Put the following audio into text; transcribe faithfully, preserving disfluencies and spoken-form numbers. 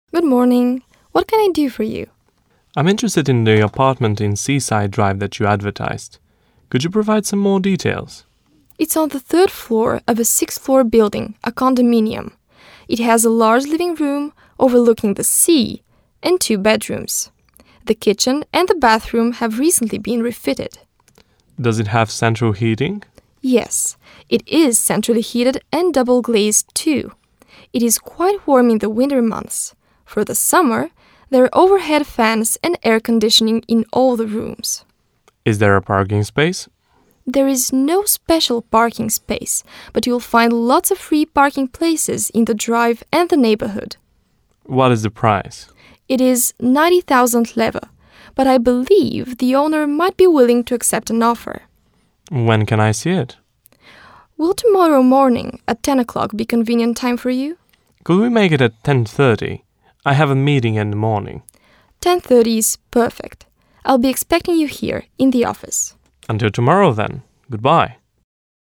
Good morning. What can I do for you? I'm interested in the apartment in Seaside Drive that you advertised. Could you provide some more details? It's on the third floor of a six-floor building, a condominium. It has a large living room overlooking the sea and two bedrooms. The kitchen and the bathroom have recently been refitted. Does it have central heating? Yes, it is centrally heated and double glazed too. It is quite warm in the winter months. For the summer, there are overhead fans and air conditioning in all the rooms. Is there a parking space? There is no special parking space, but you'll find lots of free parking places in the drive and the neighborhood. What is the price? It is ninety thousand leva, but I believe the owner might be willing to accept an offer. When can I see it? Will tomorrow morning at ten o'clock be convenient time for you? Could we make it at ten thirty? I have a meeting in the morning. ten thirty is perfect. I'll be expecting you here in the office. Until tomorrow then. Goodbye.